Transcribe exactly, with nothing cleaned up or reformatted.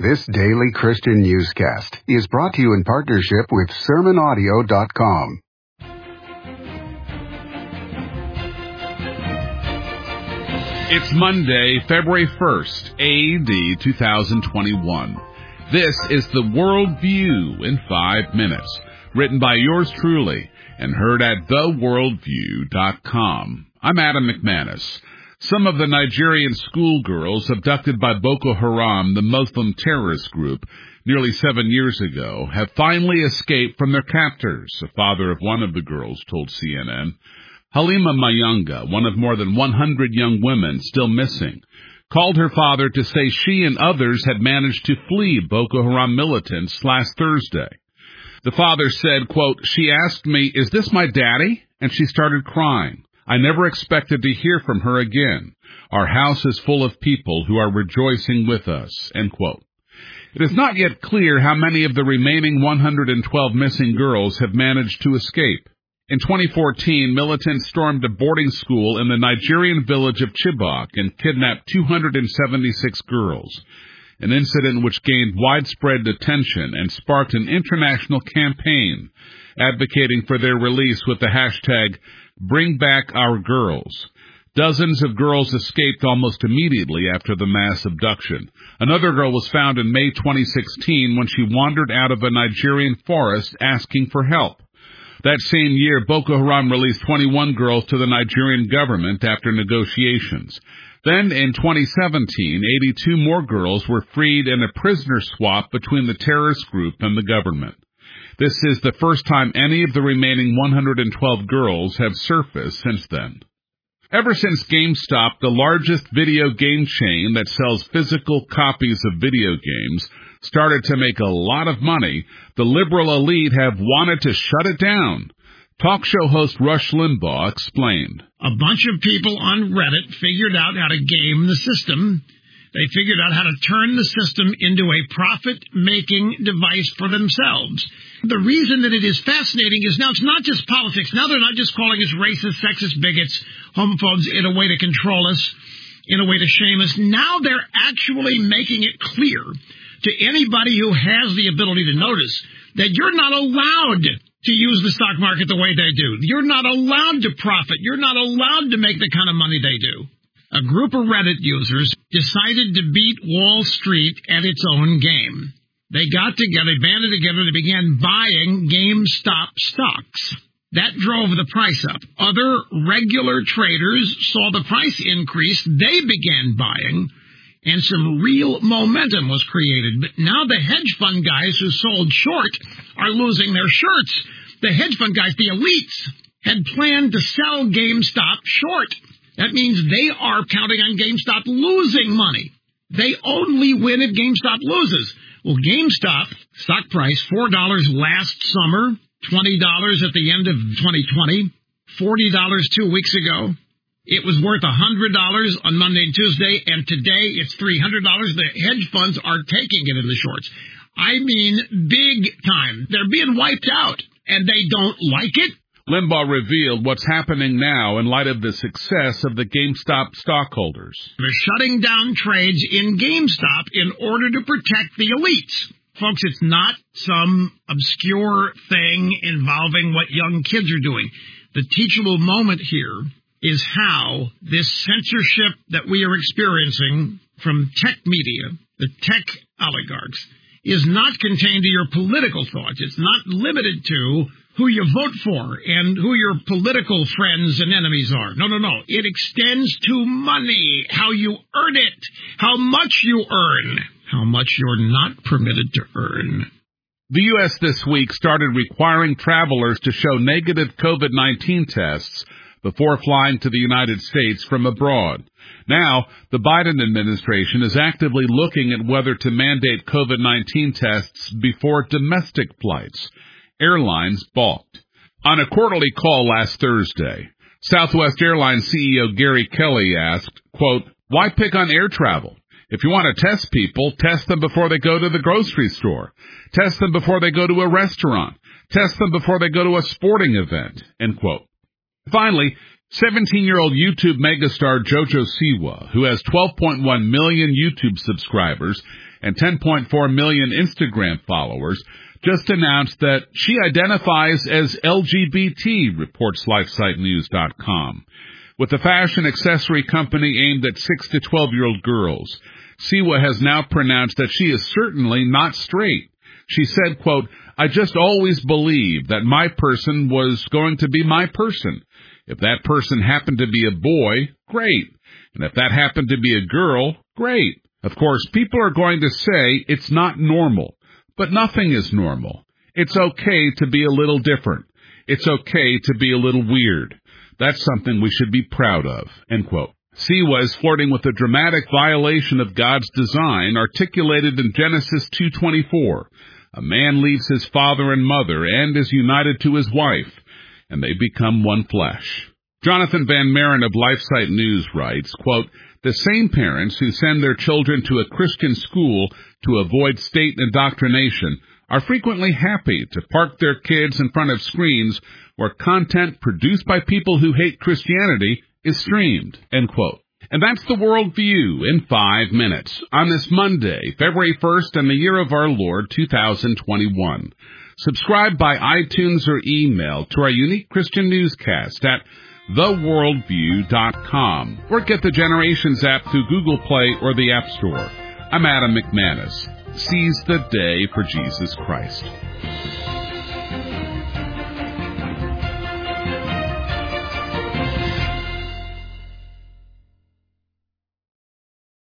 This daily Christian newscast is brought to you in partnership with sermon audio dot com. It's Monday, February first, A D two thousand twenty-one. This is the World View in five minutes, written by yours truly and heard at the world view dot com. I'm Adam McManus. Some of the Nigerian schoolgirls abducted by Boko Haram, the Muslim terrorist group, nearly seven years ago, have finally escaped from their captors, the father of one of the girls told C N N. Halima Mayanga, one of more than one hundred young women still missing, called her father to say she and others had managed to flee Boko Haram militants last Thursday. The father said, quote, "She asked me, 'Is this my daddy?' And she started crying. I never expected to hear from her again. Our house is full of people who are rejoicing with us," end quote. It is not yet clear how many of the remaining one hundred twelve missing girls have managed to escape. In twenty fourteen, militants stormed a boarding school in the Nigerian village of Chibok and kidnapped two hundred seventy-six girls, an incident which gained widespread attention and sparked an international campaign advocating for their release with the hashtag Bring Back Our Girls. Dozens of girls escaped almost immediately after the mass abduction. Another girl was found in May twenty sixteen when she wandered out of a Nigerian forest asking for help. That same year, Boko Haram released twenty-one girls to the Nigerian government after negotiations. Then, in twenty seventeen, eighty-two more girls were freed in a prisoner swap between the terrorist group and the government. This is the first time any of the remaining one hundred twelve girls have surfaced since then. Ever since GameStop, the largest video game chain that sells physical copies of video games, started to make a lot of money, the liberal elite have wanted to shut it down. Talk show host Rush Limbaugh explained. A bunch of people on Reddit figured out how to game the system. They figured out how to turn the system into a profit-making device for themselves. The reason that it is fascinating is now it's not just politics. Now they're not just calling us racist, sexist, bigots, homophobes in a way to control us, in a way to shame us. Now they're actually making it clear to anybody who has the ability to notice that you're not allowed to use the stock market the way they do. You're not allowed to profit. You're not allowed to make the kind of money they do. A group of Reddit users decided to beat Wall Street at its own game. They got together, banded together, they began buying GameStop stocks. That drove the price up. Other regular traders saw the price increase. They began buying, and some real momentum was created. But now the hedge fund guys who sold short are losing their shirts. The hedge fund guys, the elites, had planned to sell GameStop short. That means they are counting on GameStop losing money. They only win if GameStop loses. Well, GameStop, stock price, four dollars last summer, twenty dollars at the end of twenty twenty, forty dollars two weeks ago. It was worth one hundred dollars on Monday and Tuesday, and today it's three hundred dollars. The hedge funds are taking it in the shorts. I mean, big time. They're being wiped out, and they don't like it. Limbaugh revealed what's happening now in light of the success of the GameStop stockholders. They're shutting down trades in GameStop in order to protect the elites. Folks, it's not some obscure thing involving what young kids are doing. The teachable moment here is how this censorship that we are experiencing from tech media, the tech oligarchs, is not contained to your political thoughts. It's not limited to who you vote for and who your political friends and enemies are. No, no, no. It extends to money, how you earn it, how much you earn, how much you're not permitted to earn. The U S this week started requiring travelers to show negative COVID nineteen tests before flying to the United States from abroad. Now, the Biden administration is actively looking at whether to mandate COVID nineteen tests before domestic flights. Airlines balked. On a quarterly call last Thursday, Southwest Airlines C E O Gary Kelly asked, quote, "Why pick on air travel? If you want to test people, test them before they go to the grocery store. Test them before they go to a restaurant. Test them before they go to a sporting event," end quote. Finally, seventeen-year-old YouTube megastar JoJo Siwa, who has twelve point one million YouTube subscribers, and ten point four million Instagram followers, just announced that she identifies as L G B T, reports LifeSite News dot com. With a fashion accessory company aimed at six to twelve-year-old girls, Siwa has now pronounced that she is certainly not straight. She said, quote, "I just always believed that my person was going to be my person. If that person happened to be a boy, great. And if that happened to be a girl, great. Of course, people are going to say it's not normal, but nothing is normal. It's okay to be a little different. It's okay to be a little weird. That's something we should be proud of," end quote. Siwa is flirting with a dramatic violation of God's design articulated in Genesis two twenty-four. A man leaves his father and mother and is united to his wife, and they become one flesh. Jonathan Van Maren of LifeSite News writes, quote, "The same parents who send their children to a Christian school to avoid state indoctrination are frequently happy to park their kids in front of screens where content produced by people who hate Christianity is streamed," end quote. And that's the worldview in five minutes on this Monday, February first, in the year of our Lord, two thousand twenty-one. Subscribe by iTunes or email to our unique Christian newscast at the worldview dot com, or get the Generations app through Google Play or the App Store. I'm Adam McManus. Seize the day for Jesus Christ.